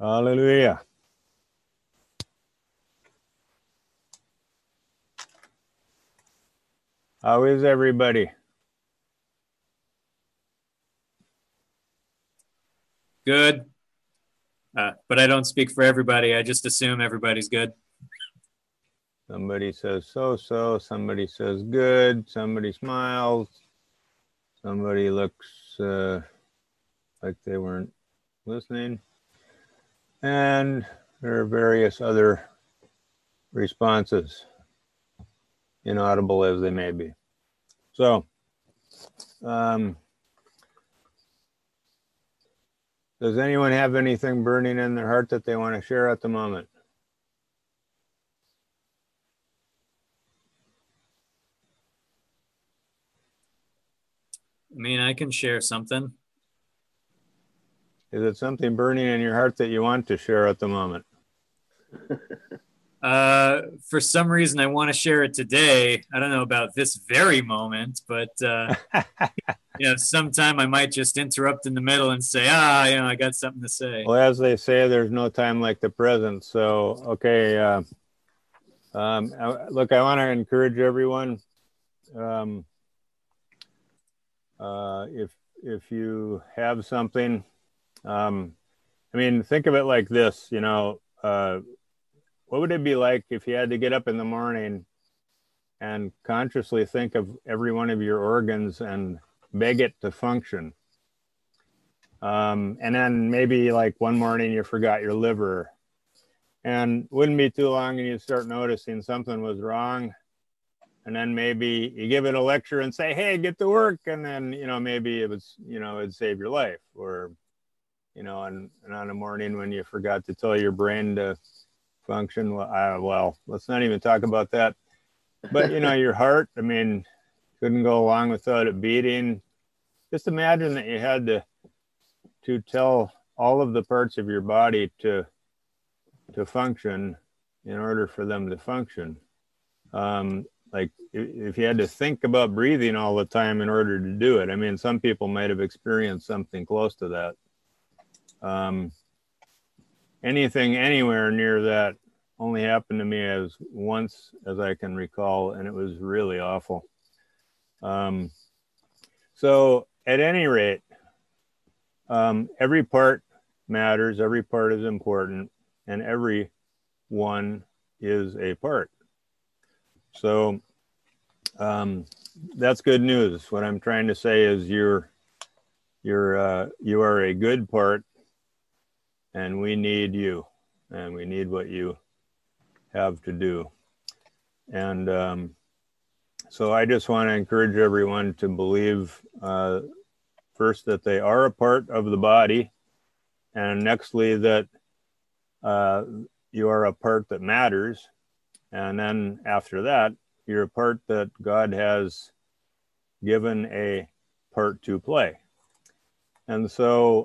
Hallelujah. How is everybody? Good. But I don't speak for everybody. I just assume everybody's good. Somebody says so-so, somebody says good, somebody smiles, somebody looks like they weren't listening, and there are various other responses, inaudible as they may be. So, does anyone have anything burning in their heart that they want to share at the moment? I mean, I can share something. Is it something burning in your heart that you want to share at the moment? For some reason, I want to share it today. I don't know about this very moment, but sometime I might just interrupt in the middle and say, I got something to say. Well, as they say, there's no time like the present. So, okay. Look, I want to encourage everyone. If you have something, think of it like this. What would it be like if you had to get up in the morning and consciously think of every one of your organs and beg it to function? And then maybe like one morning you forgot your liver, and wouldn't be too long and you'd start noticing something was wrong. And then maybe you give it a lecture and say, hey, get to work. And then, maybe it was, it'd save your life. Or, and on a morning when you forgot to tell your brain to function, well, let's not even talk about that. But, your heart, couldn't go along without it beating. Just imagine that you had to tell all of the parts of your body to function in order for them to function. Like if you had to think about breathing all the time in order to do it. Some people might have experienced something close to that. Anything anywhere near that only happened to me as once as I can recall, and it was really awful. So at any rate, every part matters, every part is important, and every one is a part. So that's good news. What I'm trying to say is you are a good part, and we need you, and we need what you have to do. And so I just want to encourage everyone to believe first that they are a part of the body, and nextly that you are a part that matters. And then after that, you're a part that God has given a part to play. And so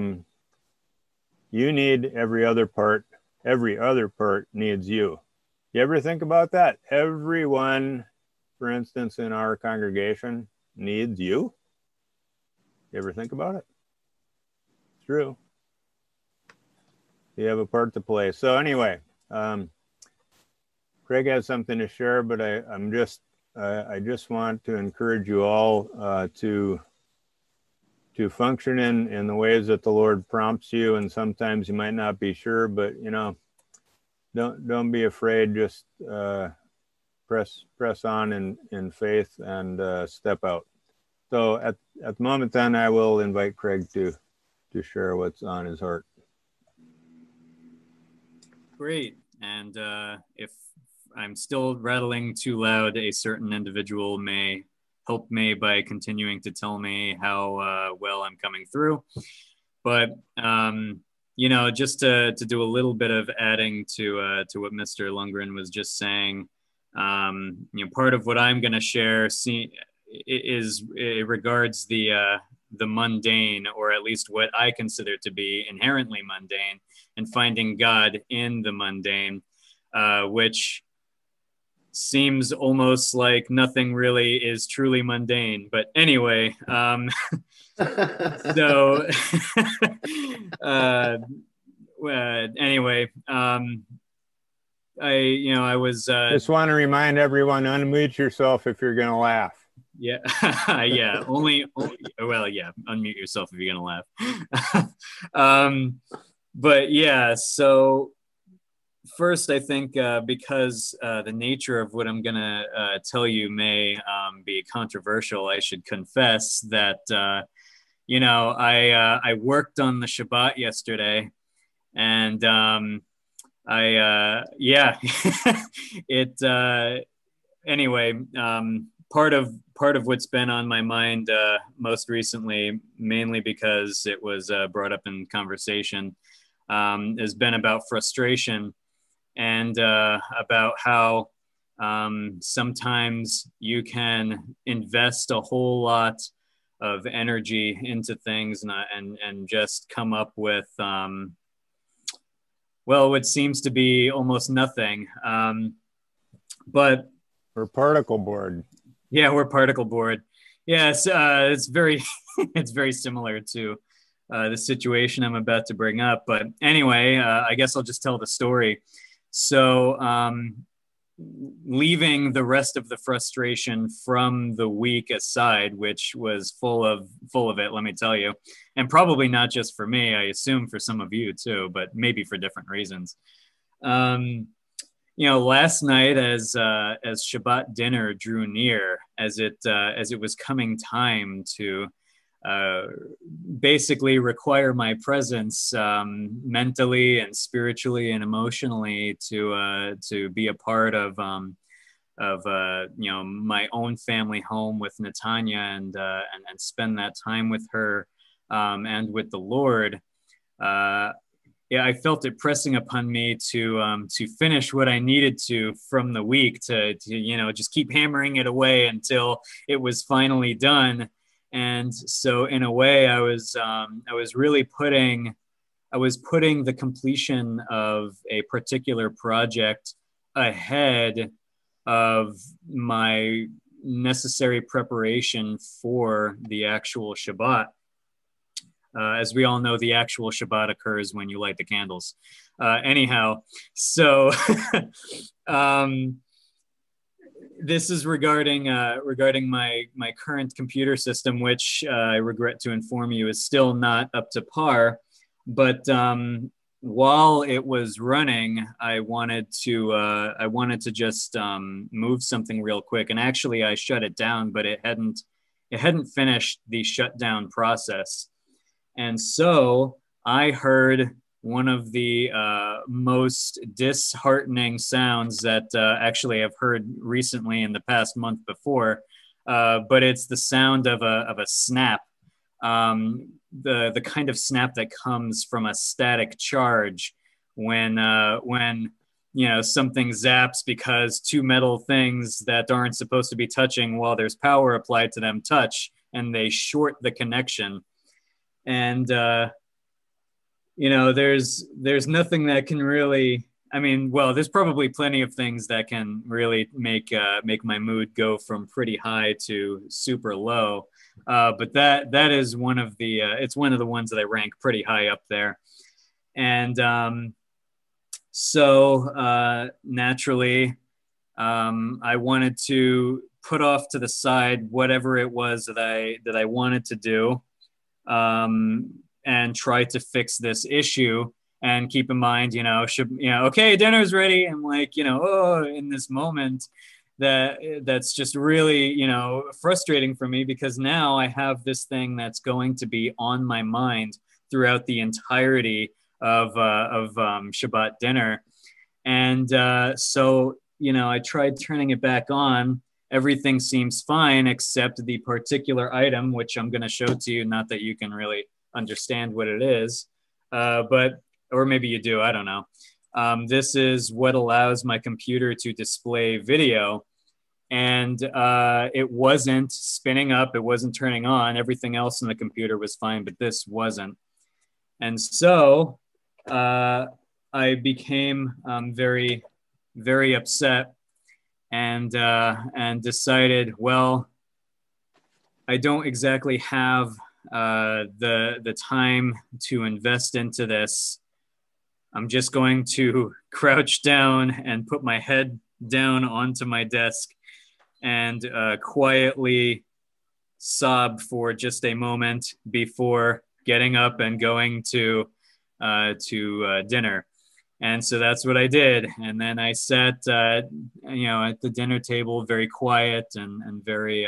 you need every other part. Every other part needs you. You ever think about that? Everyone, for instance, in our congregation needs you. You ever think about it? It's true. You have a part to play. So anyway, Craig has something to share, but I just want to encourage you all to function in the ways that the Lord prompts you, and sometimes you might not be sure, but don't be afraid. Just press on in faith and step out. So at the moment, then I will invite Craig to share what's on his heart. Great. And if I'm still rattling too loud, a certain individual may help me by continuing to tell me how well I'm coming through. But, just to do a little bit of adding to what Mr. Lundgren was just saying, part of what I'm going to share it regards the mundane, or at least what I consider to be inherently mundane, and finding God in the mundane, which seems almost like nothing really is truly mundane. But anyway, so anyway, I was Just want to remind everyone, unmute yourself if you're going to laugh. Yeah, yeah. Well, yeah. Unmute yourself if you're gonna laugh. But yeah. So first, I think because the nature of what I'm gonna tell you may be controversial, I should confess that I worked on the Shabbat yesterday, and yeah, it anyway. Part of what's been on my mind most recently, mainly because it was brought up in conversation, has been about frustration and about how sometimes you can invest a whole lot of energy into things and just come up with what seems to be almost nothing. But we're particle board. Yeah, we're particle board. Yes, it's very, it's very similar to the situation I'm about to bring up. But anyway, I guess I'll just tell the story. So, leaving the rest of the frustration from the week aside, which was full of it, let me tell you, and probably not just for me. I assume for some of you too, but maybe for different reasons. Last night as Shabbat dinner drew near, as it was coming time to basically require my presence mentally and spiritually and emotionally to be a part of my own family home with Netanya and spend that time with her and with the Lord. I felt it pressing upon me to finish what I needed to from the week to just keep hammering it away until it was finally done. And so in a way I was putting the completion of a particular project ahead of my necessary preparation for the actual Shabbat. As we all know, the actual Shabbat occurs when you light the candles. Anyhow, so this is regarding my current computer system, which I regret to inform you is still not up to par. But while it was running, I wanted to just move something real quick. And actually, I shut it down, but it hadn't finished the shutdown process. And so I heard one of the most disheartening sounds that actually I've heard recently in the past month before, but it's the sound of a snap, the kind of snap that comes from a static charge when something zaps because two metal things that aren't supposed to be touching while there's power applied to them touch, and they short the connection. And there's nothing that can really, there's probably plenty of things that can really make my mood go from pretty high to super low, but that is one of the it's one of the ones that I rank pretty high up there. And so naturally I wanted to put off to the side whatever it was that I wanted to do, and try to fix this issue. And keep in mind, okay, dinner's ready. I'm like, in this moment that's just really, frustrating for me, because now I have this thing that's going to be on my mind throughout the entirety of Shabbat dinner. And so, I tried turning it back on. Everything seems fine except the particular item, which I'm going to show to you. Not that you can really understand what it is, or maybe you do, I don't know. This is what allows my computer to display video, and it wasn't spinning up, it wasn't turning on. Everything else in the computer was fine, but this wasn't. And so I became very, very upset, and decided, well, I don't exactly have the time to invest into this I'm just going to crouch down and put my head down onto my desk and quietly sob for just a moment before getting up and going to dinner. And so that's what I did. And then I sat, at the dinner table, very quiet and very,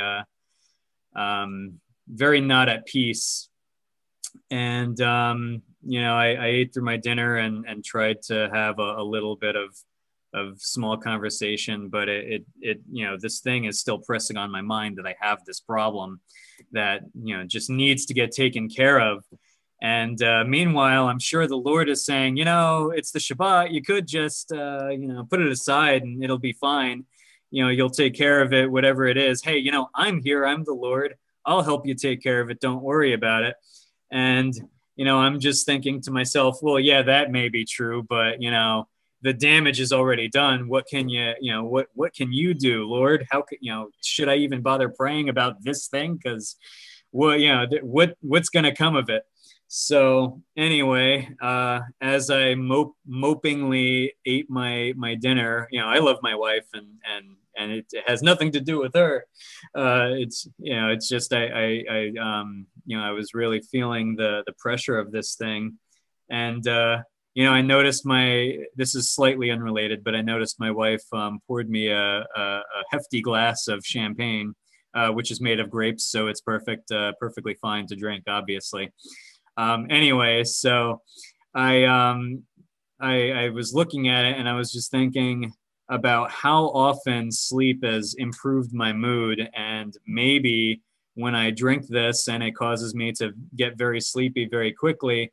very not at peace. And, I ate through my dinner and tried to have a little bit of small conversation, but this thing is still pressing on my mind that I have this problem that, just needs to get taken care of. And meanwhile, I'm sure the Lord is saying, it's the Shabbat. You could just, put it aside and it'll be fine. You'll take care of it, whatever it is. Hey, I'm here. I'm the Lord. I'll help you take care of it. Don't worry about it. And, I'm just thinking to myself, well, yeah, that may be true, but, the damage is already done. What can what can you do, Lord? How could, should I even bother praying about this thing? Because, what's going to come of it? So anyway, as I mopingly ate my dinner, I love my wife and it has nothing to do with her. It's just I was really feeling the pressure of this thing, and I noticed this is slightly unrelated, but I noticed my wife poured me a hefty glass of champagne, which is made of grapes, so it's perfectly fine to drink, obviously. Anyway, so I was looking at it and I was just thinking about how often sleep has improved my mood, and maybe when I drink this and it causes me to get very sleepy very quickly,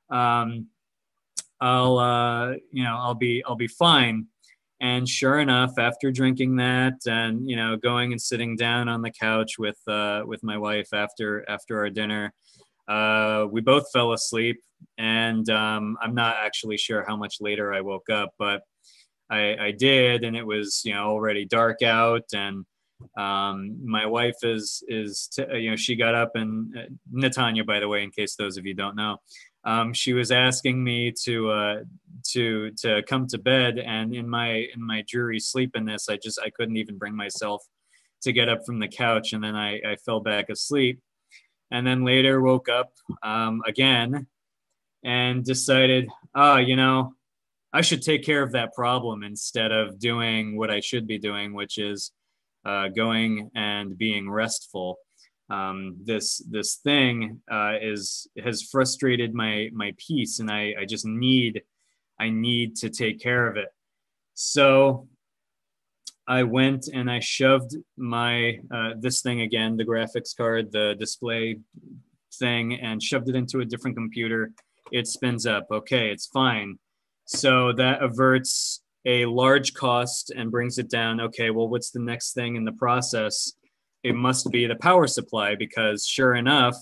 I'll be fine. And sure enough, after drinking that and going and sitting down on the couch with my wife after our dinner, we both fell asleep, and I'm not actually sure how much later I woke up, but I did, and it was already dark out, and my wife she got up, and Natanya, by the way, in case those of you don't know, she was asking me to come to bed, and in my dreary sleepiness, I couldn't even bring myself to get up from the couch, and then I fell back asleep. And then later woke up again and decided, I should take care of that problem instead of doing what I should be doing, which is going and being restful. This thing has frustrated my peace, and I need to take care of it. So I went and I shoved my this thing again, the graphics card, the display thing, and shoved it into a different computer. It spins up. Okay, it's fine. So that averts a large cost and brings it down. Okay, well, what's the next thing in the process? It must be the power supply, because sure enough,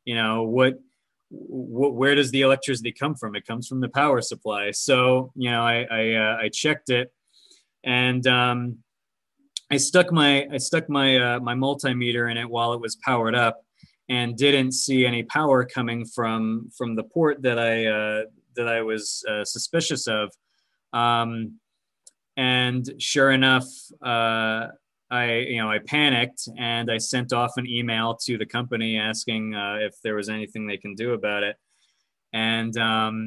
where does the electricity come from? It comes from the power supply. So I checked it, and I stuck my multimeter in it while it was powered up, and didn't see any power coming from the port that I was suspicious of. And sure enough, I panicked, and I sent off an email to the company asking if there was anything they can do about it. And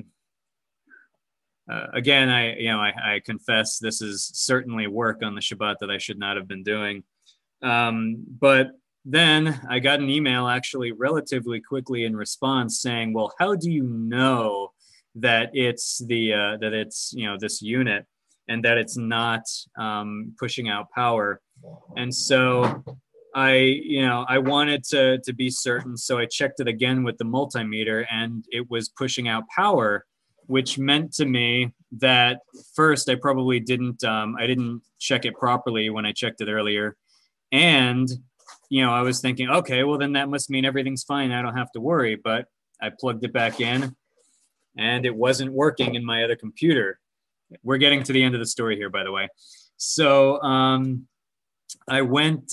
again, I confess this is certainly work on the Shabbat that I should not have been doing. But then I got an email actually relatively quickly in response saying, well, how do you know that it's this unit and that it's not pushing out power? And so I wanted to be certain. So I checked it again with the multimeter, and it was pushing out power, which meant to me that first I probably didn't check it properly when I checked it earlier. And, I was thinking, okay, well then that must mean everything's fine. I don't have to worry. But I plugged it back in, and it wasn't working in my other computer. We're getting to the end of the story here, by the way. So I went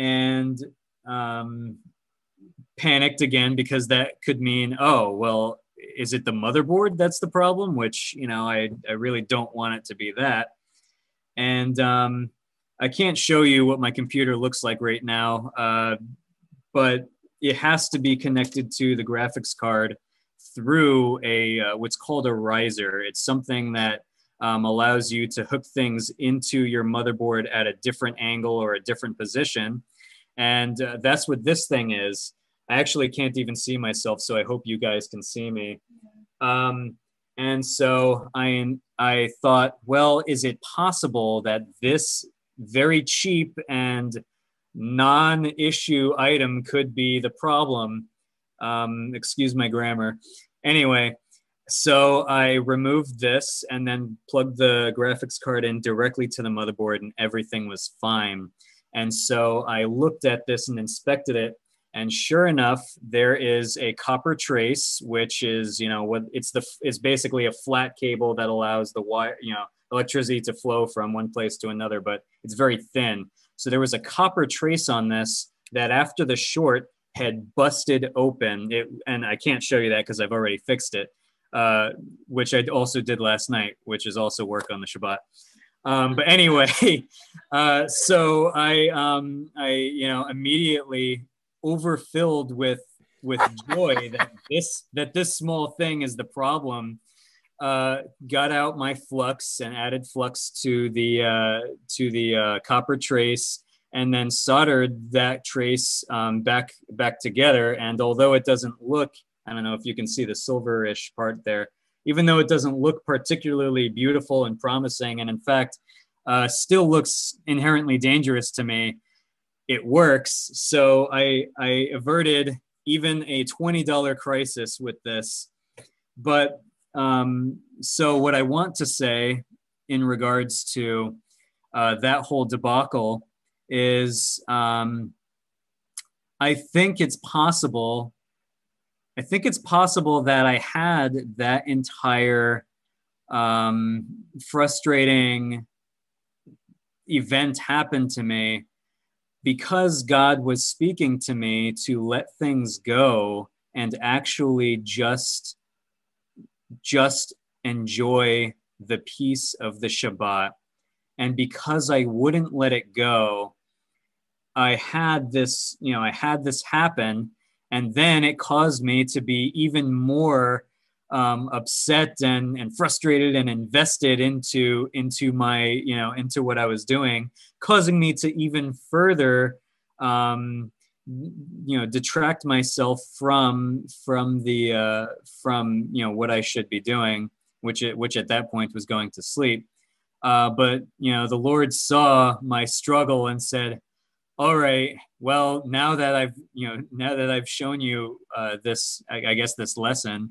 and panicked again, because that could mean, oh, well, is it the motherboard that's the problem? Which, I really don't want it to be that. And I can't show you what my computer looks like right now, but it has to be connected to the graphics card through what's called a riser. It's something that allows you to hook things into your motherboard at a different angle or a different position. And that's what this thing is. I actually can't even see myself, so I hope you guys can see me. And so I thought, well, is it possible that this very cheap and non-issue item could be the problem? Excuse my grammar. Anyway, so I removed this and then plugged the graphics card in directly to the motherboard, and everything was fine. And so I looked at this and inspected it. And sure enough, there is a copper trace, which is, it's basically a flat cable that allows the wire, electricity to flow from one place to another, but it's very thin. So there was a copper trace on this that after the short had busted open. And I can't show you that because I've already fixed it, which I also did last night, which is also work on the Shabbat. But anyway, so I immediately overfilled with joy that this small thing is the problem. Got out my flux and added flux to the copper trace, and then soldered that trace back together. And although it doesn't look, I don't know if you can see the silverish part there, even though it doesn't look particularly beautiful and promising, and in fact still looks inherently dangerous to me, it works. So I averted even a $20 crisis with this. But so what I want to say in regards to that whole debacle is I think it's possible that I had that entire frustrating event happen to me because God was speaking to me to let things go and actually just enjoy the peace of the Shabbat. And because I wouldn't let it go, I had this happen, and then it caused me to be even more upset and frustrated and invested into my, into what I was doing, causing me to even further, detract myself from what I should be doing, which at that point was going to sleep. But the Lord saw my struggle and said, all right, well, now that I've shown you this, I guess this lesson,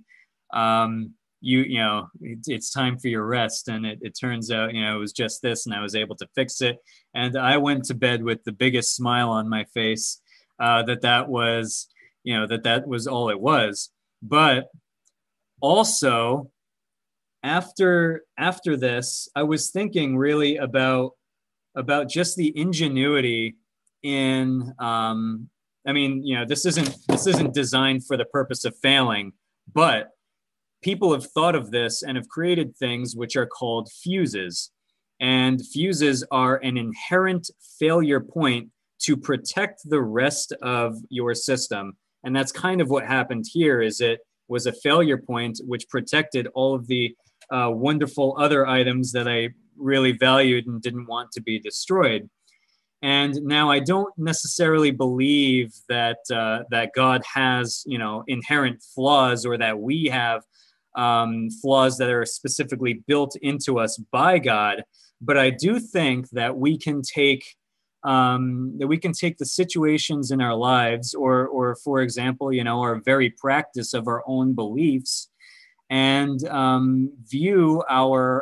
it's time for your rest. And it turns out, it was just this, and I was able to fix it. And I went to bed with the biggest smile on my face, that was all it was. But also after this, I was thinking really about just the ingenuity in, this isn't designed for the purpose of failing, but people have thought of this and have created things which are called fuses. And fuses are an inherent failure point to protect the rest of your system. And that's kind of what happened here. Is it was a failure point which protected all of the wonderful other items that I really valued and didn't want to be destroyed. And now I don't necessarily believe that that God has, inherent flaws, or that we have flaws that are specifically built into us by God. But I do think that we can take the situations in our lives, or for example, our very practice of our own beliefs, and view our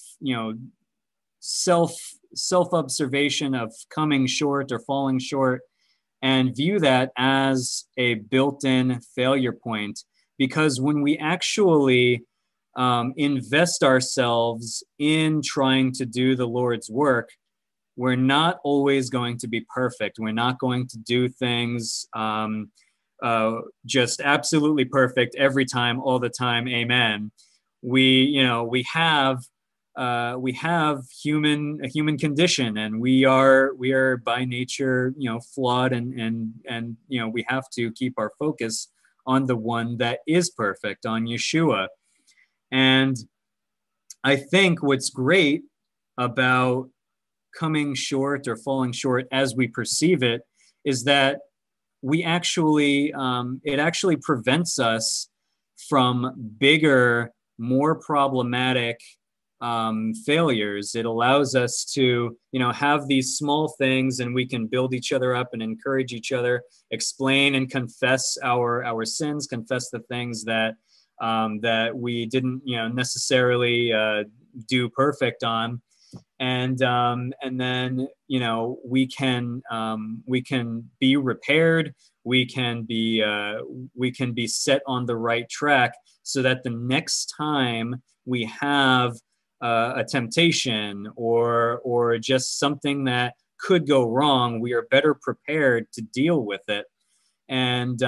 self-observation of coming short or falling short, and view that as a built-in failure point. Because when we actually invest ourselves in trying to do the Lord's work, we're not always going to be perfect. We're not going to do things just absolutely perfect every time, all the time, amen. We have a human condition, and we are by nature, flawed, and we have to keep our focus on the one that is perfect, on Yeshua. And I think what's great about coming short or falling short as we perceive it is that we actually, it actually prevents us from bigger, more problematic failures. It allows us to, have these small things, and we can build each other up and encourage each other, explain and confess our sins, confess the things that that we didn't, necessarily do perfect on. And then we can be repaired, we can be set on the right track, so that the next time we have a temptation or just something that could go wrong, we are better prepared to deal with it. And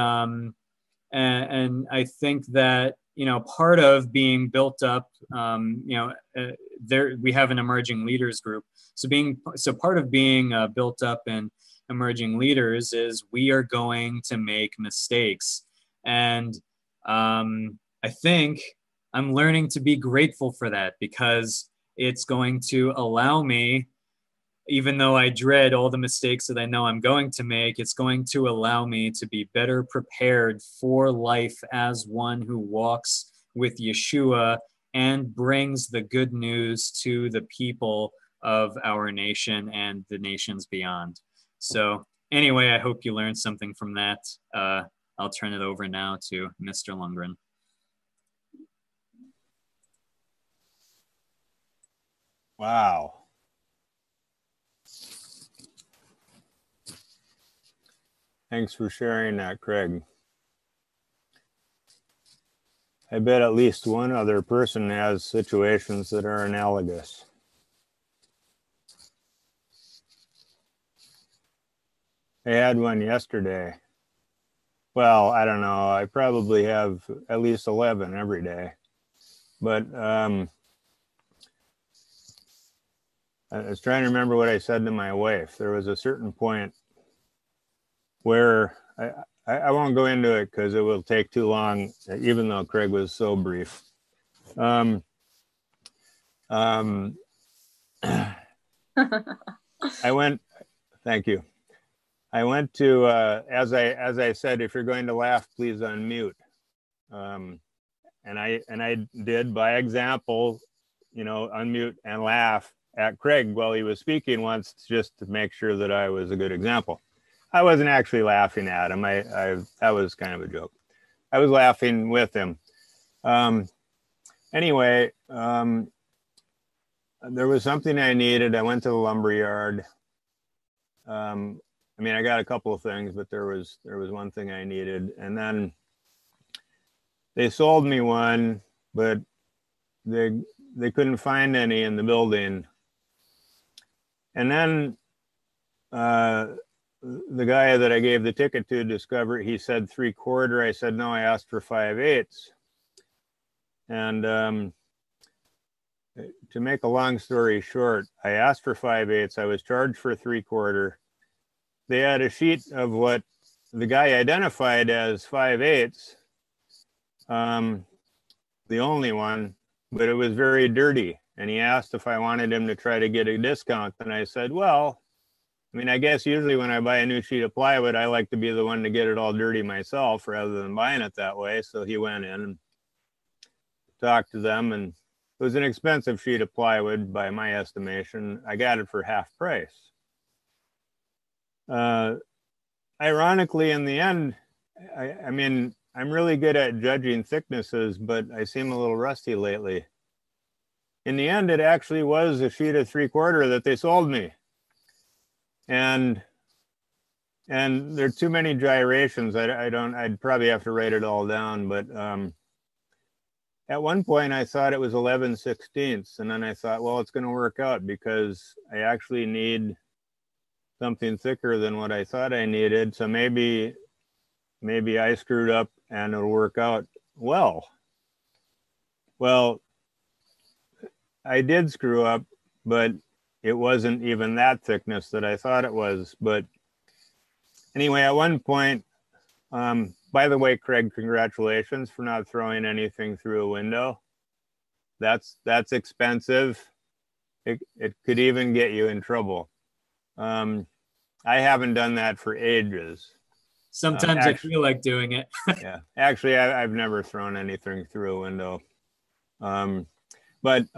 I think that part of being built up, there we have an emerging leaders group. So part of being built up in emerging leaders is we are going to make mistakes, and I think I'm learning to be grateful for that, because it's going to allow me, even though I dread all the mistakes that I know I'm going to make, it's going to allow me to be better prepared for life as one who walks with Yeshua and brings the good news to the people of our nation and the nations beyond. So anyway, I hope you learned something from that. I'll turn it over now to Mr. Lundgren. Wow. Thanks for sharing that, Craig. I bet at least one other person has situations that are analogous. I had one yesterday. Well, I don't know. I probably have at least 11 every day. But I was trying to remember what I said to my wife. There was a certain point where I won't go into it because it will take too long, even though Craig was so brief. I went, thank you. I went to, as I said, if you're going to laugh, please unmute. And I did, by example, unmute and laugh at Craig while he was speaking once, just to make sure that I was a good example. I wasn't actually laughing at him. That was kind of a joke. I was laughing with him. Anyway, there was something I needed. I went to the lumber yard. I got a couple of things, but there was one thing I needed. And then they sold me one, but they couldn't find any in the building. And then the guy that I gave the ticket to discovered, he said 3/4. I said, no, I asked for 5/8. And to make a long story short, I asked for 5/8. I was charged for 3/4. They had a sheet of what the guy identified as 5/8, the only one, but it was very dirty. And he asked if I wanted him to try to get a discount. And I said, well, I guess usually when I buy a new sheet of plywood, I like to be the one to get it all dirty myself rather than buying it that way. So he went in and talked to them, and it was an expensive sheet of plywood by my estimation. I got it for half price. Ironically, in the end, I'm really good at judging thicknesses, but I seem a little rusty lately. In the end, it actually was a sheet of 3/4 that they sold me. And there are too many gyrations. I'd probably have to write it all down, but at one point I thought it was 11/16, and then I thought, well, it's going to work out because I actually need something thicker than what I thought I needed. So maybe maybe I screwed up and it'll work out well. Well, I did screw up, but it wasn't even that thickness that I thought it was. But anyway, at one point, by the way, Craig, congratulations for not throwing anything through a window. That's expensive. It could even get you in trouble. I haven't done that for ages. Sometimes I feel like doing it. Yeah, actually, I've never thrown anything through a window. But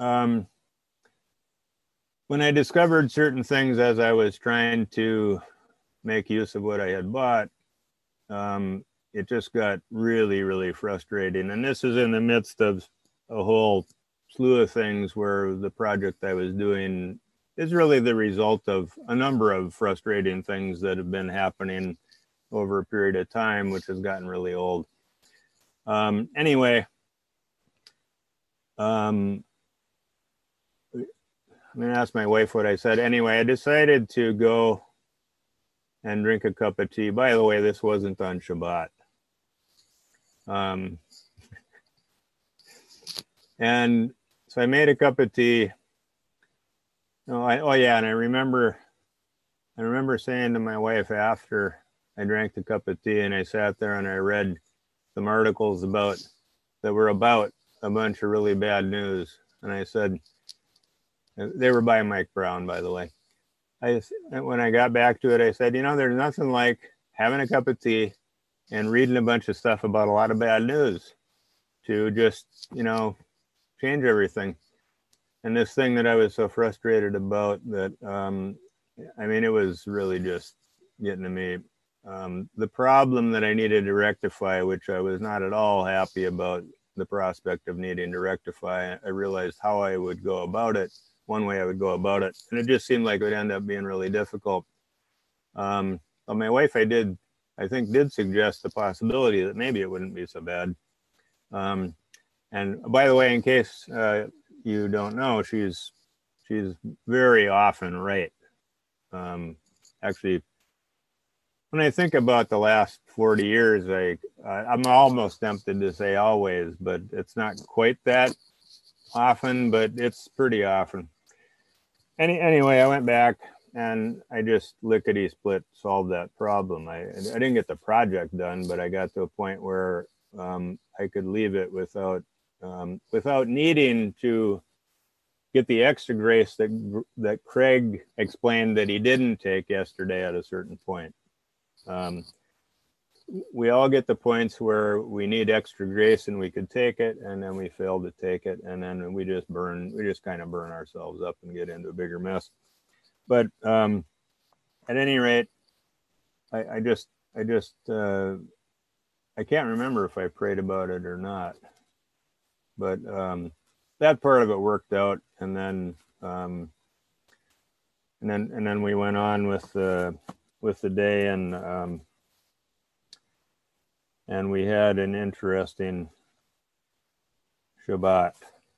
when I discovered certain things as I was trying to make use of what I had bought, it just got really, really frustrating. And this is in the midst of a whole slew of things where the project I was doing is really the result of a number of frustrating things that have been happening over a period of time, which has gotten really old. Anyway, I'm going to ask my wife what I said. Anyway, I decided to go and drink a cup of tea. By the way, this wasn't on Shabbat. And so I made a cup of tea. Oh yeah, and I remember saying to my wife after I drank the cup of tea and I sat there and I read some articles that were about a bunch of really bad news. And I said, they were by Mike Brown, by the way. When I got back to it, I said, there's nothing like having a cup of tea and reading a bunch of stuff about a lot of bad news to just, change everything. And this thing that I was so frustrated about that, it was really just getting to me. The problem that I needed to rectify, which I was not at all happy about the prospect of needing to rectify, I realized how I would go about it, one way I would go about it. And it just seemed like it would end up being really difficult. But my wife, I think did suggest the possibility that maybe it wouldn't be so bad. And by the way, in case you don't know, she's very often right. Actually, when I think about the last 40 years, I'm almost tempted to say always, but it's not quite that often, but it's pretty often. Anyway, I went back and I just lickety-split solved that problem. I didn't get the project done, but I got to a point where I could leave it without needing to get the extra grace that Craig explained that he didn't take yesterday at a certain point. We all get the points where we need extra grace and we could take it, and then we fail to take it, and then we just kind of burn ourselves up and get into a bigger mess. But at any rate, I can't remember if I prayed about it or not, but that part of it worked out, and then we went on with the day, and we had an interesting Shabbat.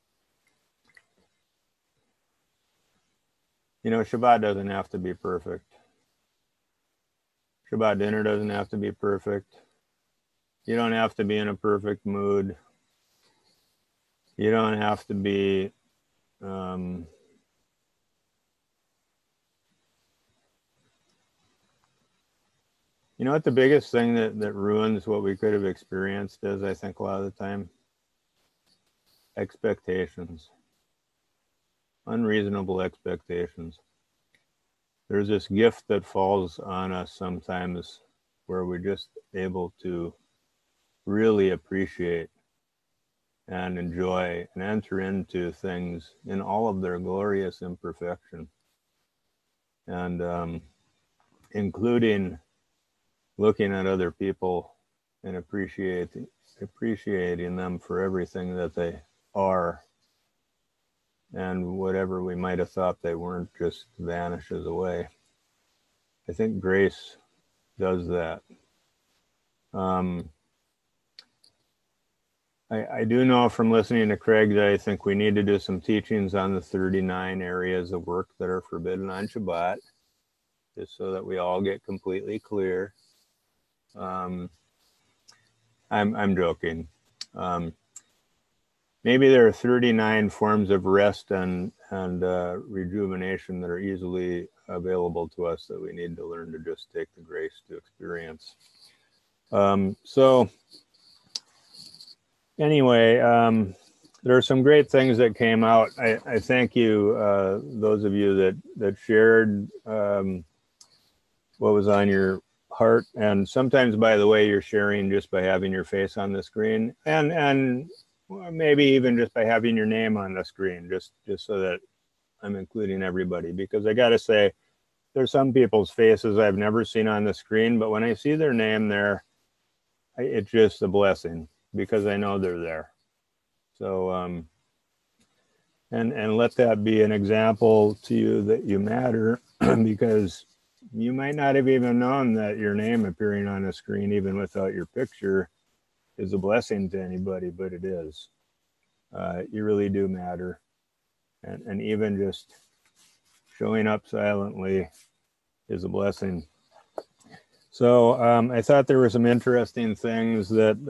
Shabbat doesn't have to be perfect. Shabbat dinner doesn't have to be perfect. You don't have to be in a perfect mood. You don't have to be what the biggest thing that ruins what we could have experienced is, I think, a lot of the time? Expectations. Unreasonable expectations. There's this gift that falls on us sometimes where we're just able to really appreciate and enjoy and enter into things in all of their glorious imperfection. And including looking at other people and appreciating them for everything that they are, and whatever we might have thought they weren't just vanishes away. I think grace does that. I do know from listening to Craig that I think we need to do some teachings on the 39 areas of work that are forbidden on Shabbat, just so that we all get completely clear. I'm joking. Maybe there are 39 forms of rest and rejuvenation that are easily available to us that we need to learn to just take the grace to experience. So anyway, there are some great things that came out. I thank you, those of you that shared what was on your heart. And sometimes, by the way, you're sharing just by having your face on the screen, and maybe even just by having your name on the screen, just so that I'm including everybody. Because I got to say, there's some people's faces I've never seen on the screen, but when I see their name there, it's just a blessing because I know they're there. So, and let that be an example to you that you matter, because you might not have even known that your name appearing on a screen, even without your picture, is a blessing to anybody, but it is. You really do matter. And even just showing up silently is a blessing. So I thought there were some interesting things that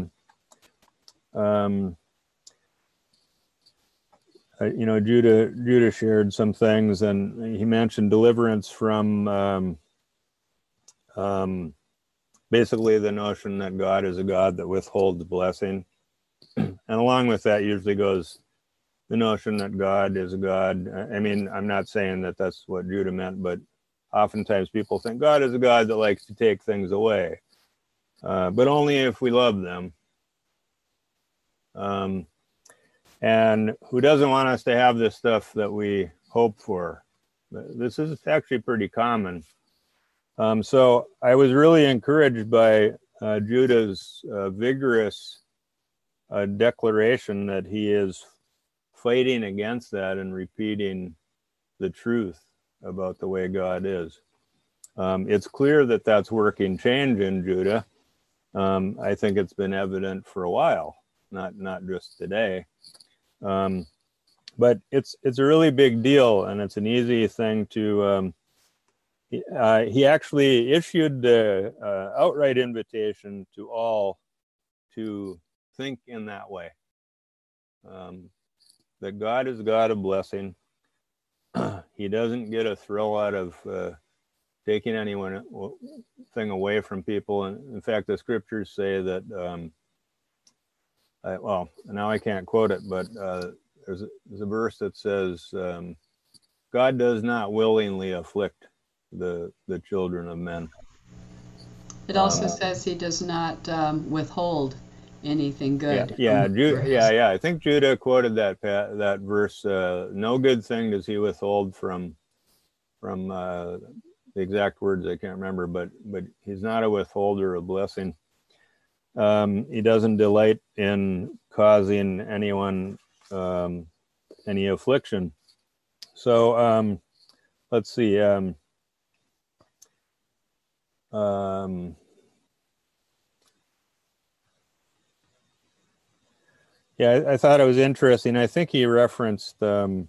Judah shared some things, and he mentioned deliverance from basically the notion that God is a God that withholds blessing. And along with that usually goes the notion that God is a God. I mean, I'm not saying that that's what Judah meant, but oftentimes people think God is a God that likes to take things away, but only if we love them. And who doesn't want us to have this stuff that we hope for? This is actually pretty common. So I was really encouraged by Judah's vigorous declaration that he is fighting against that and repeating the truth about the way God is. It's clear that that's working change in Judah. I think it's been evident for a while, not just today. But it's a really big deal, and it's an easy thing to. He actually issued the outright invitation to all to think in that way. That God is a God of blessing. He doesn't get a thrill out of taking anything away from people. And in fact, the scriptures say that, well, now I can't quote it, but there's a verse that says, God does not willingly afflict the children of men. It also says he does not withhold anything good. Yeah. I think Judah quoted that verse. No good thing does he withhold from the exact words I can't remember, but he's not a withholder of blessing. He doesn't delight in causing anyone any affliction. So let's see. Yeah, I thought it was interesting. I think he referenced now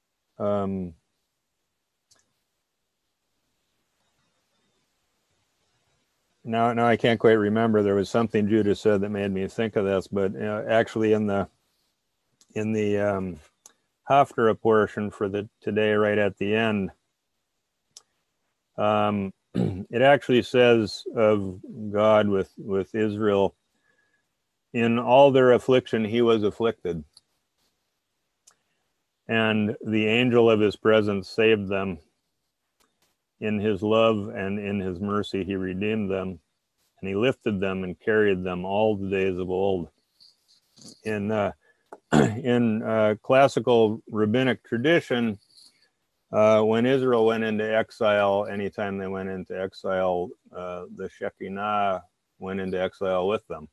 I can't quite remember. There was something Judah said that made me think of this, but actually in the Haftarah portion for the today, right at the end, it actually says of God with Israel, in all their affliction, he was afflicted. And the angel of his presence saved them. In his love and in his mercy, he redeemed them. And he lifted them and carried them all the days of old. In classical rabbinic tradition, when Israel went into exile, anytime they went into exile, the Shekinah went into exile with them.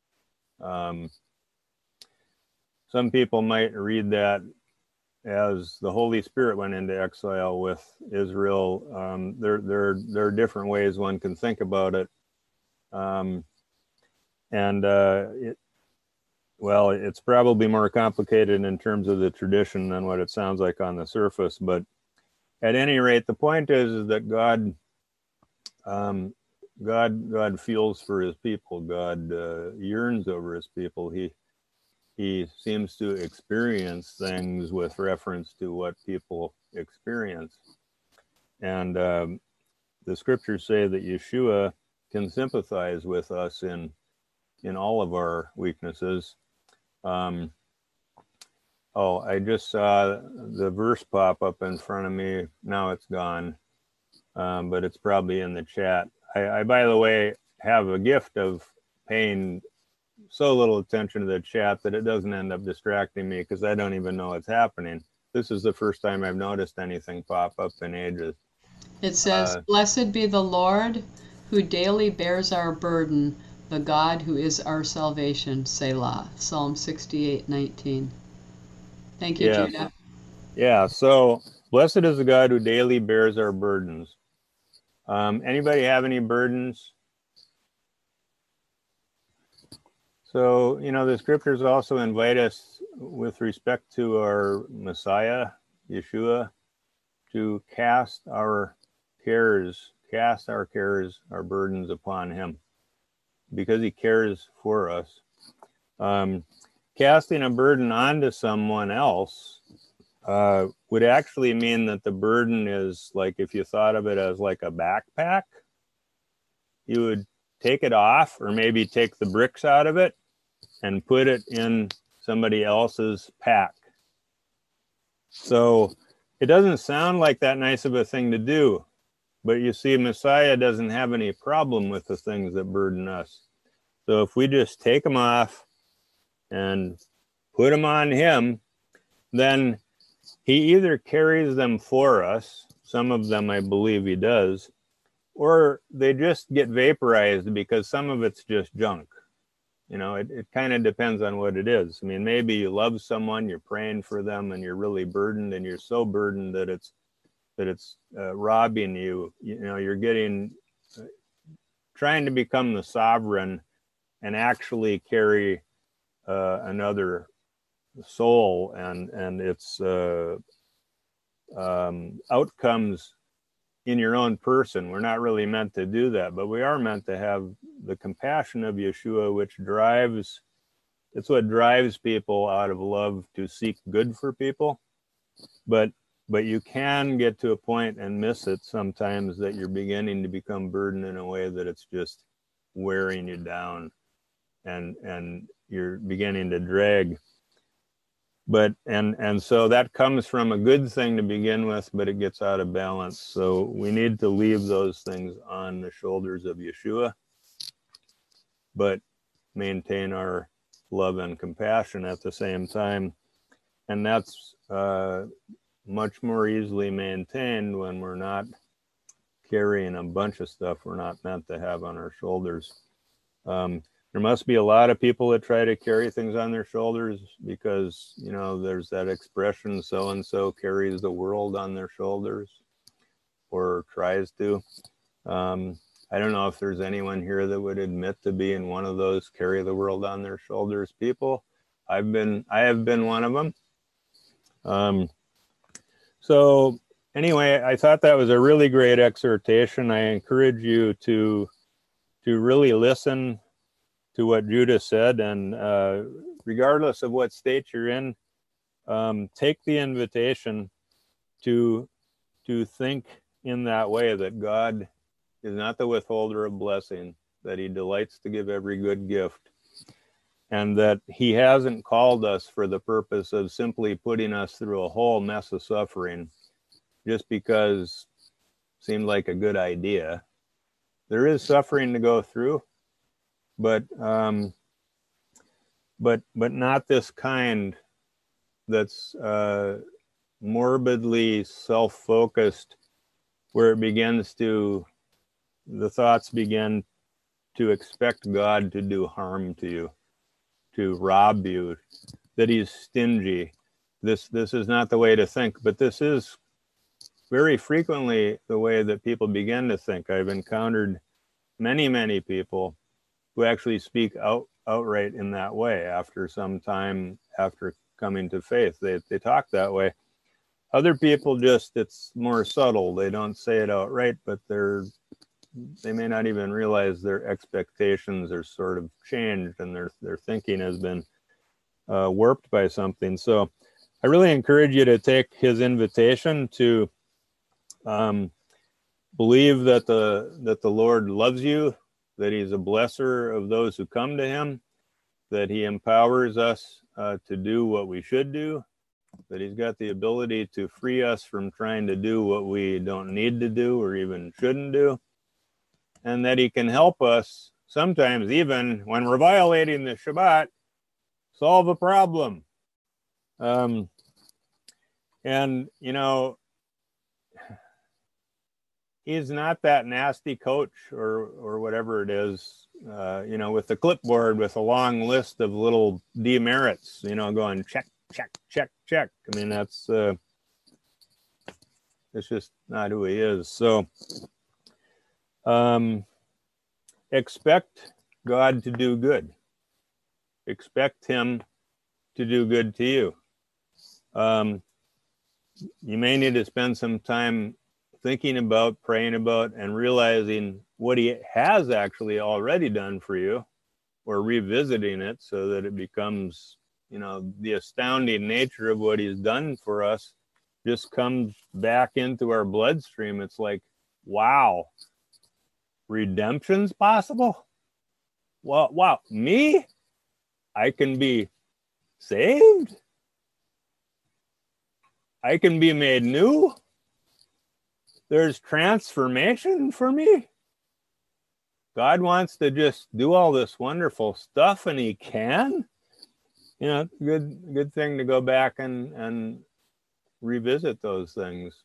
Some people might read that as the Holy Spirit went into exile with Israel. There are different ways one can think about it. It's probably more complicated in terms of the tradition than what it sounds like on the surface. But at any rate, the point is that God God feels for his people. God yearns over his people. He seems to experience things with reference to what people experience. And the scriptures say that Yeshua can sympathize with us in all of our weaknesses. I just saw the verse pop up in front of me. Now it's gone, but it's probably in the chat. I, by the way, have a gift of paying so little attention to the chat that it doesn't end up distracting me because I don't even know what's happening. This is the first time I've noticed anything pop up in ages. It says, "Blessed be the Lord who daily bears our burden, the God who is our salvation." Selah. Psalm 68:19. Thank you, Yes. Judah. Yeah, so blessed is the God who daily bears our burdens. Anybody have any burdens? So, the scriptures also invite us with respect to our Messiah, Yeshua, to cast our cares, our burdens upon him because he cares for us. Casting a burden onto someone else would actually mean that the burden is like, if you thought of it as like a backpack, you would take it off or maybe take the bricks out of it and put it in somebody else's pack. So it doesn't sound like that nice of a thing to do, but you see, Messiah doesn't have any problem with the things that burden us. So if we just take them off and put them on him, then he either carries them for us, some of them I believe he does, or they just get vaporized because some of it's just junk. It kind of depends on what it is. I mean, maybe you love someone, you're praying for them, and you're really burdened, and you're so burdened that it's robbing you. You're getting trying to become the sovereign and actually carry another soul and its outcomes in your own person. We're not really meant to do that, but we are meant to have the compassion of Yeshua, which it's what drives people out of love to seek good for people. But you can get to a point and miss it sometimes, that you're beginning to become burdened in a way that it's just wearing you down and you're beginning to drag. But and so that comes from a good thing to begin with, but it gets out of balance. So we need to leave those things on the shoulders of Yeshua, but maintain our love and compassion at the same time. And that's much more easily maintained when we're not carrying a bunch of stuff we're not meant to have on our shoulders. There must be a lot of people that try to carry things on their shoulders because, there's that expression, so-and-so carries the world on their shoulders or tries to. I don't know if there's anyone here that would admit to being one of those carry the world on their shoulders people. I have been one of them. So anyway, I thought that was a really great exhortation. I encourage you to really listen to what Judah said, and regardless of what state you're in, take the invitation to think in that way, that God is not the withholder of blessing, that he delights to give every good gift, and that he hasn't called us for the purpose of simply putting us through a whole mess of suffering just because it seemed like a good idea. There is suffering to go through, but not this kind that's morbidly self-focused, where the thoughts begin to expect God to do harm to you, to rob you, that he's stingy. This is not the way to think, but this is very frequently the way that people begin to think. I've encountered many people who actually speak outright in that way after some time after coming to faith. They talk that way. Other people it's more subtle. They don't say it outright, but they're they may not even realize their expectations are sort of changed, and their thinking has been warped by something. So I really encourage you to take his invitation to believe that the Lord loves you, that he's a blesser of those who come to him, that he empowers us to do what we should do, that he's got the ability to free us from trying to do what we don't need to do or even shouldn't do, and that he can help us sometimes, even when we're violating the Shabbat, solve a problem. And, you know, he's not that nasty coach or whatever it is, you know, with the clipboard with a long list of little demerits, you know, going check, check, check, check. I mean, that's, it's just not who he is. So expect God to do good. Expect him to do good to you. You may need to spend some time thinking about, praying about, and realizing what he has actually already done for you, or revisiting it so that it becomes, you know, the astounding nature of what he's done for us just comes back into our bloodstream. It's like, wow, redemption's possible? Well, wow, me? I can be saved? I can be made new? There's transformation for me? God wants to just do all this wonderful stuff, and he can? You know, good thing to go back and revisit those things.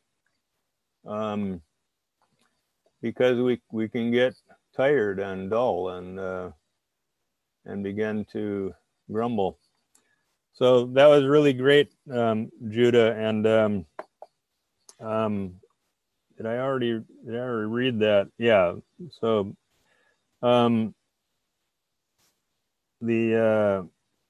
Because we can get tired and dull and begin to grumble. So that was really great, Judah. And did I already read that? Yeah. So the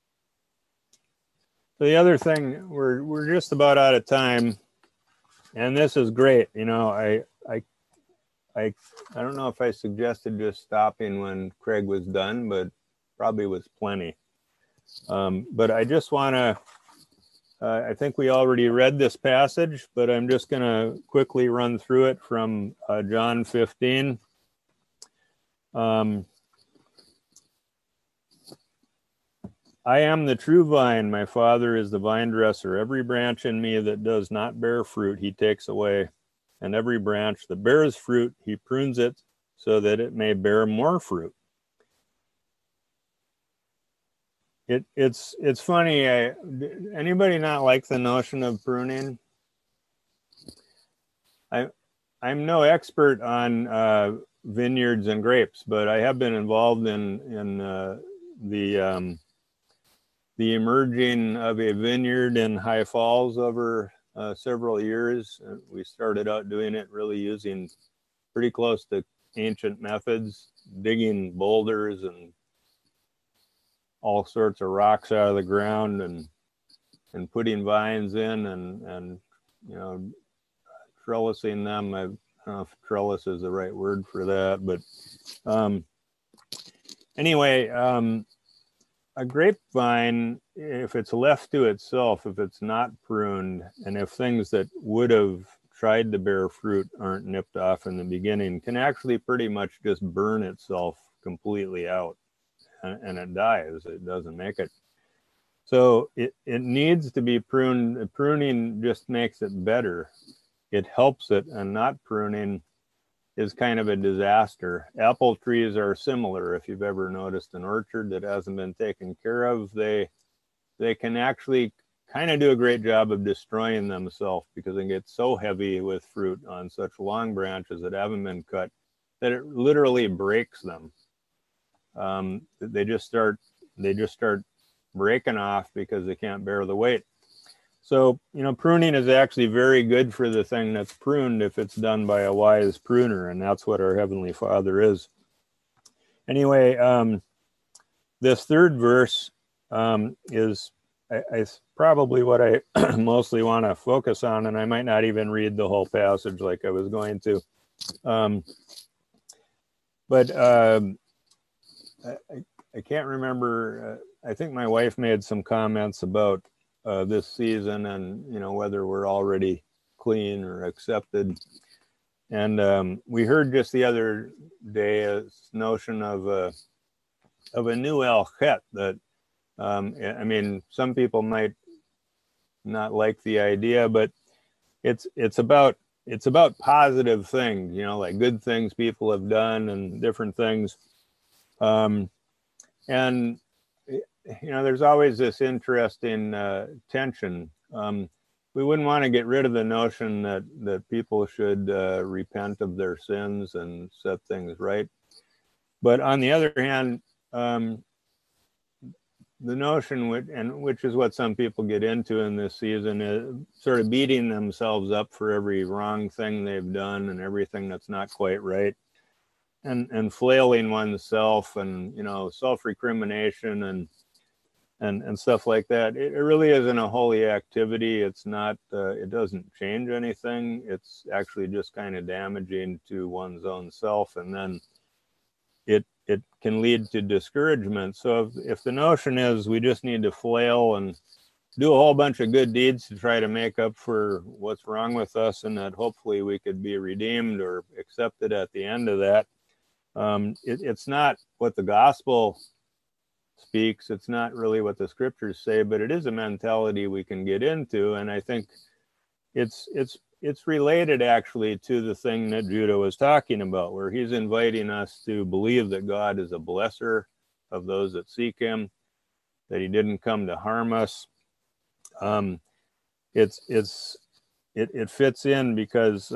other thing, we're just about out of time, and this is great. You know, I don't know if I suggested just stopping when Craig was done, but probably was plenty. But I just want to, I think we already read this passage, but I'm just going to quickly run through it from John 15. I am the true vine, my Father is the vine dresser. Every branch in me that does not bear fruit, he takes away. And every branch that bears fruit, he prunes it so that it may bear more fruit. It's funny. Anybody not like the notion of pruning? I'm no expert on vineyards and grapes, but I have been involved in the emerging of a vineyard in High Falls over several years. We started out doing it really using pretty close to ancient methods, digging boulders and all sorts of rocks out of the ground and putting vines in and you know, trellising them. I don't know if trellis is the right word for that, but anyway, a grapevine, if it's left to itself, if it's not pruned, and if things that would have tried to bear fruit aren't nipped off in the beginning, can actually pretty much just burn itself completely out, and it dies. It doesn't make it. So it needs to be pruned. Pruning just makes it better. It helps it, and not pruning is kind of a disaster. Apple trees are similar. If you've ever noticed an orchard that hasn't been taken care of, they can actually kind of do a great job of destroying themselves, because they get so heavy with fruit on such long branches that haven't been cut that it literally breaks them. They just start breaking off because they can't bear the weight. So, you know, pruning is actually very good for the thing that's pruned if it's done by a wise pruner, and that's what our Heavenly Father is. Anyway, this third verse is probably what I mostly want to focus on, and I might not even read the whole passage like I was going to. But I can't remember. I think my wife made some comments about this season and, you know, whether we're already clean or accepted. And we heard just the other day a notion of a new El Chet that, I mean, some people might not like the idea, but it's about positive things, you know, like good things people have done and different things. And, you know, there's always this interesting tension. We wouldn't want to get rid of the notion that people should repent of their sins and set things right. But on the other hand, the notion, which is what some people get into in this season, is sort of beating themselves up for every wrong thing they've done and everything that's not quite right, and flailing oneself, and, you know, self-recrimination and stuff like that. It really isn't a holy activity. It's not. It doesn't change anything. It's actually just kind of damaging to one's own self, and then it can lead to discouragement. So if the notion is we just need to flail and do a whole bunch of good deeds to try to make up for what's wrong with us, and that hopefully we could be redeemed or accepted at the end of that, it's not what the gospel speaks. It's not really what the scriptures say, but it is a mentality we can get into. And I think it's related actually to the thing that Judah was talking about, where he's inviting us to believe that God is a blesser of those that seek him, that he didn't come to harm us. It fits in because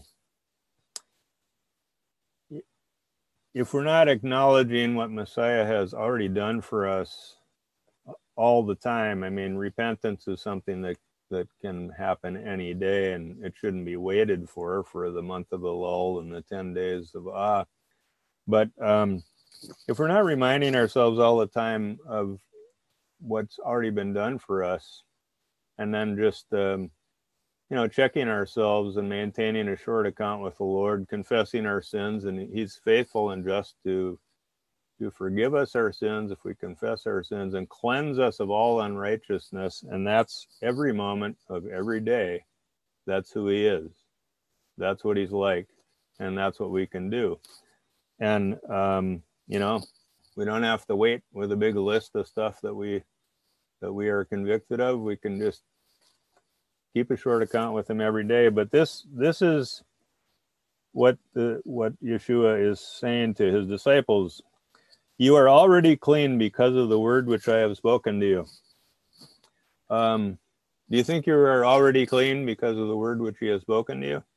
if we're not acknowledging what Messiah has already done for us all the time, I mean, repentance is something that can happen any day, and it shouldn't be waited for the month of Elul and the 10 days of awe. But if we're not reminding ourselves all the time of what's already been done for us, and then just you know, checking ourselves and maintaining a short account with the Lord, confessing our sins, and he's faithful and just to forgive us our sins if we confess our sins, and cleanse us of all unrighteousness. And that's every moment of every day. That's who he is. That's what he's like. And that's what we can do. And, you know, we don't have to wait with a big list of stuff that we are convicted of. We can just keep a short account with him every day. But this is what Yeshua is saying to his disciples. You are already clean because of the word which I have spoken to you. Do you think you are already clean because of the word which he has spoken to you?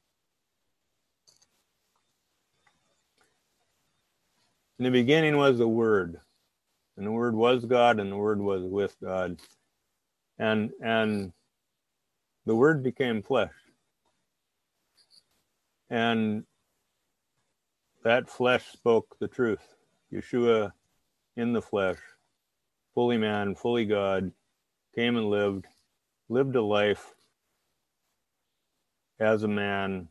In the beginning was the Word, and the Word was God, and the Word was with God. And the Word became flesh. And that flesh spoke the truth. Yeshua in the flesh, fully man, fully God, came and lived a life as a man,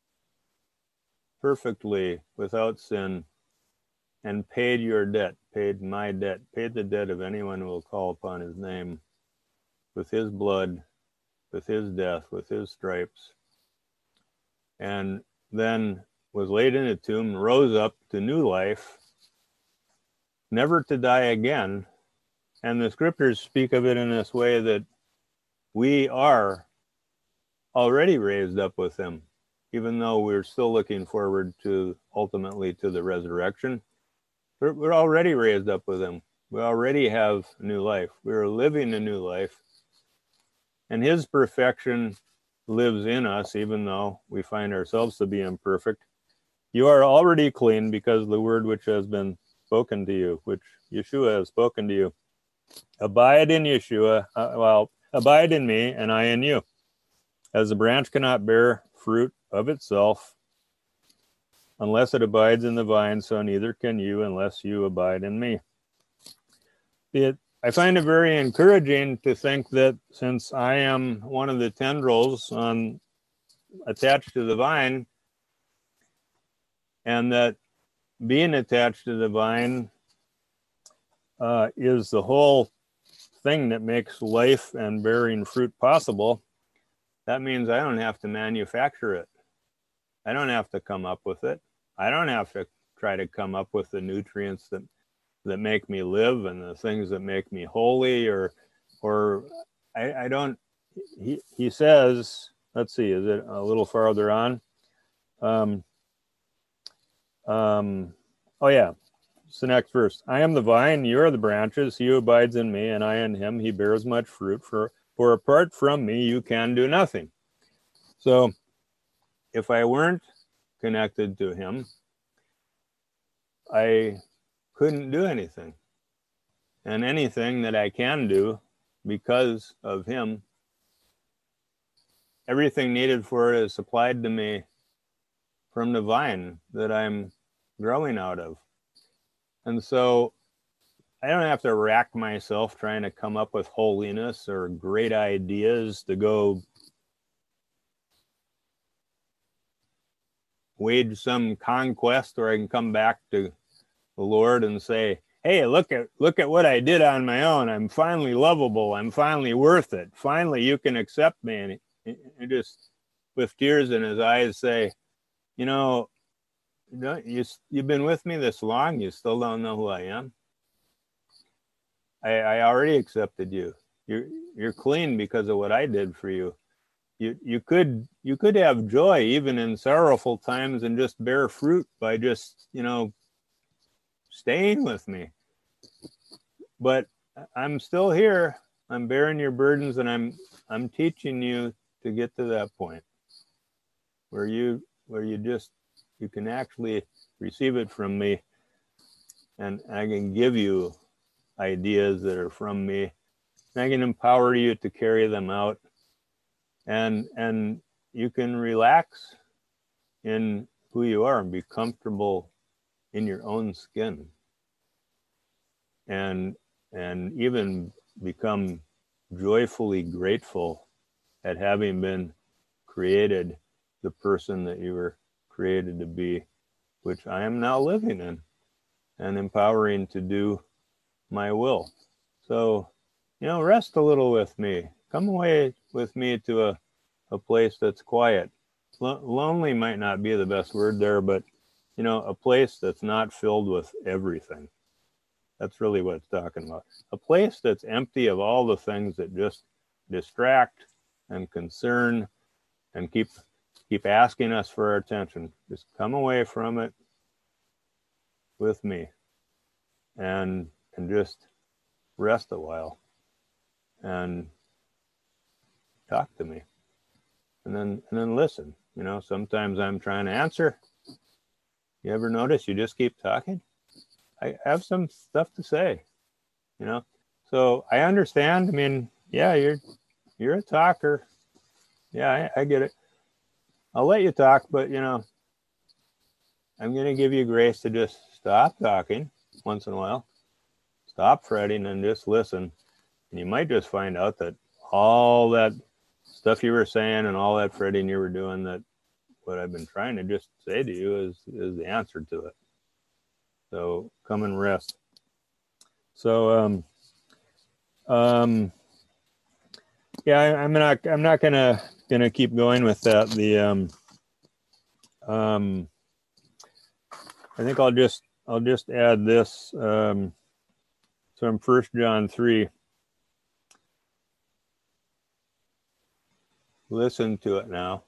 perfectly, without sin, and paid your debt, paid my debt, paid the debt of anyone who will call upon his name, with his blood, with his death, with his stripes, and then was laid in a tomb, rose up to new life, never to die again. And the scriptures speak of it in this way, that we are already raised up with him, even though we're still looking forward to ultimately to the resurrection. We're already raised up with him. We already have a new life. We're living a new life. And his perfection lives in us, even though we find ourselves to be imperfect. You are already clean because of the word which has been spoken to you, which Yeshua has spoken to you. Abide in Yeshua, abide in me, and I in you. As the branch cannot bear fruit of itself unless it abides in the vine, so neither can you unless you abide in me. I find it very encouraging to think that since I am one of the tendrils attached to the vine, and that being attached to the vine is the whole thing that makes life and bearing fruit possible. That means I don't have to manufacture it. I don't have to come up with it. I don't have to try to come up with the nutrients that make me live and the things that make me holy, or I don't. He says, let's see, is it a little farther on? Oh yeah, it's the next verse. I am the vine, you are the branches. He who abides in me, and I in him, he bears much fruit. For apart from me, you can do nothing. So, if I weren't connected to him, I couldn't do anything. And anything that I can do because of him, everything needed for it is supplied to me from the vine that I'm growing out of. And so I don't have to rack myself trying to come up with holiness or great ideas to go wage some conquest, or I can come back to the Lord and say, hey, look at what I did on my own. I'm finally lovable. I'm finally worth it. Finally, you can accept me. And just with tears in his eyes say, you know, you've been with me this long. You still don't know who I am. I already accepted you. You're clean because of what I did for you. You could have joy even in sorrowful times and just bear fruit by just, staying with me. But I'm still here. I'm bearing your burdens, and I'm teaching you to get to that point where you can actually receive it from me, and I can give you ideas that are from me, and I can empower you to carry them out, and you can relax in who you are and be comfortable in your own skin, and even become joyfully grateful at having been created the person that you were created to be, which I am now living in and empowering to do my will. So, rest a little with me. Come away with me to a place that's quiet. Lonely might not be the best word there, but a place that's not filled with everything. That's really what it's talking about. A place that's empty of all the things that just distract and concern and keep asking us for our attention. Just come away from it with me and just rest a while and talk to me. And then listen. Sometimes I'm trying to answer. You ever notice you just keep talking? I have some stuff to say, So I understand. I mean, yeah, you're a talker. Yeah, I get it. I'll let you talk, but I'm going to give you grace to just stop talking once in a while. Stop fretting and just listen. And you might just find out that all that stuff you were saying and all that fretting you were doing, that what I've been trying to just say to you is the answer to it. So come and rest. So yeah, I'm not gonna keep going with that. I think I'll just add this. So in 1 John 3. Listen to it now.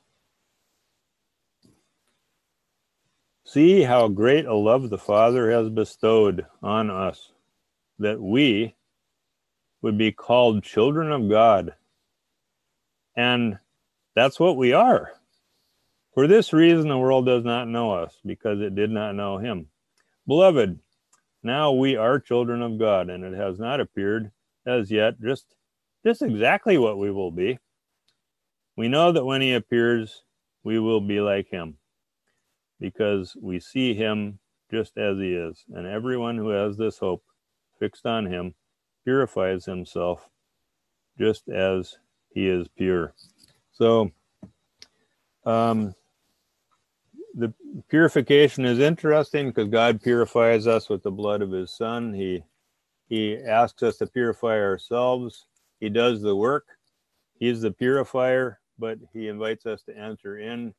See how great a love the Father has bestowed on us, that we would be called children of God. And that's what we are. For this reason, the world does not know us, because it did not know him. Beloved, now we are children of God, and it has not appeared as yet just exactly what we will be. We know that when he appears, we will be like him, because we see him just as he is. And everyone who has this hope fixed on him purifies himself just as he is pure. So the purification is interesting because God purifies us with the blood of his Son. He asks us to purify ourselves. He does the work. He's the purifier, but he invites us to enter in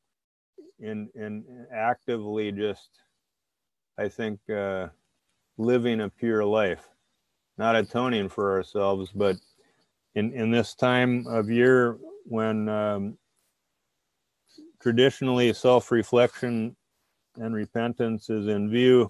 actively just, I think, living a pure life, not atoning for ourselves, but in this time of year when traditionally self-reflection and repentance is in view,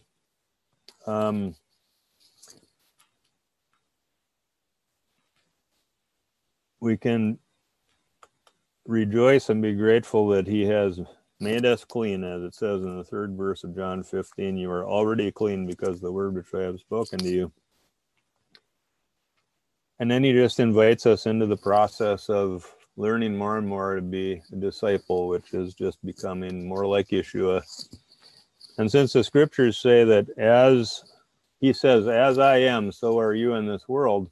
we can rejoice and be grateful that he has made us clean, as it says in the 3rd verse of John 15, you are already clean because of the word which I have spoken to you. And then he just invites us into the process of learning more and more to be a disciple, which is just becoming more like Yeshua. And since the scriptures say that as he says, as I am, so are you in this world,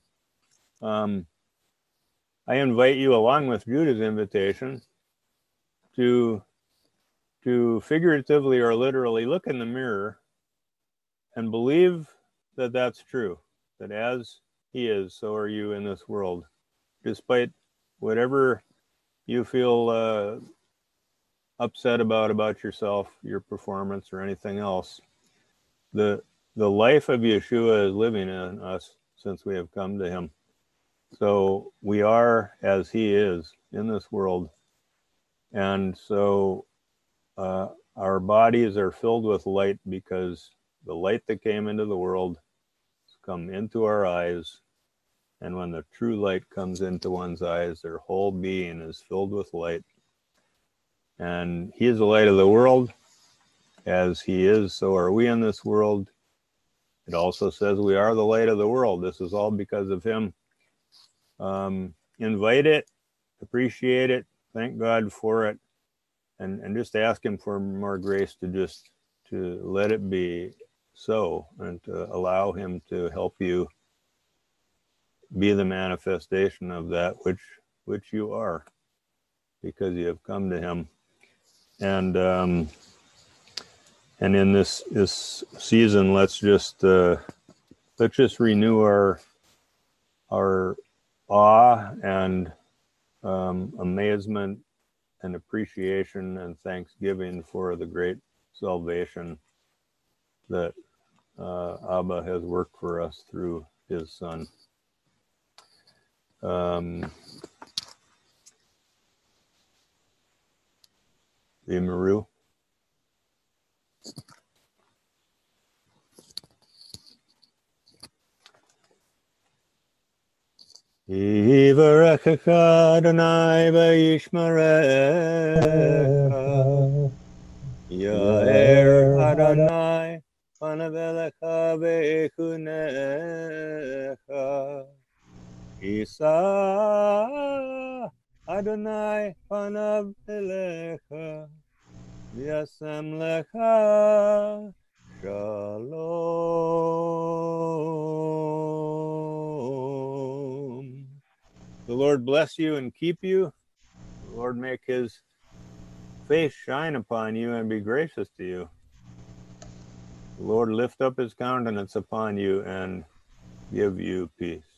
I invite you, along with Judah's invitation, to figuratively or literally look in the mirror and believe that that's true, that as he is, so are you in this world. Despite whatever you feel upset about yourself, your performance, or anything else, the life of Yeshua is living in us since we have come to him. So we are as he is in this world. And so our bodies are filled with light because the light that came into the world has come into our eyes. And when the true light comes into one's eyes, their whole being is filled with light. And he is the light of the world. As he is, so are we in this world. It also says we are the light of the world. This is all because of him. Invite it, appreciate it, thank God for it, and just ask him for more grace to let it be so, and to allow him to help you be the manifestation of that which you are, because you have come to him. And in this season, let's just renew our awe and amazement and appreciation and thanksgiving for the great salvation that Abba has worked for us through his Son. Maru. Yivarechecha Adonai v'yishmerecha, Ya'er Adonai panav elecha v'yechunecha, Yisa Adonai panav elecha v'yasem lecha shalom. The Lord bless you and keep you. The Lord make his face shine upon you and be gracious to you. The Lord lift up his countenance upon you and give you peace.